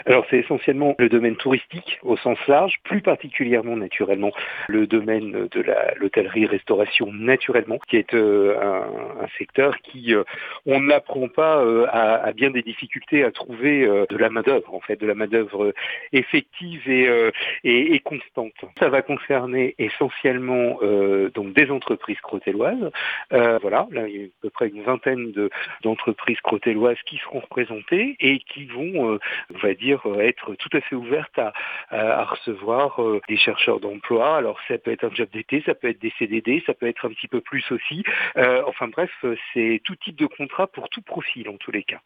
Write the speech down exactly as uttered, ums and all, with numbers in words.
Alors c'est essentiellement le domaine touristique au sens large, plus particulièrement naturellement le domaine de la l'hôtellerie-restauration naturellement, qui est euh, un, un secteur qui, euh, on n'apprend pas euh, à, à bien des difficultés à trouver euh, de la main-d'œuvre, en fait, de la main-d'œuvre effective et, euh, et, et constante. Ça va concerner essentiellement euh, donc des entreprises crotelloises. Euh, voilà, là il y a à peu près une vingtaine de, d'entreprises crotelloises qui seront représentées et qui vont, euh, on va dire, être tout à fait ouvertes à, à, à recevoir euh, des chercheurs d'emploi. Alors ça peut être un job d'été, ça peut être des C D D, ça peut être un petit peu plus aussi. Euh, enfin bref, c'est tout type de contrat pour tout profil en tous les cas.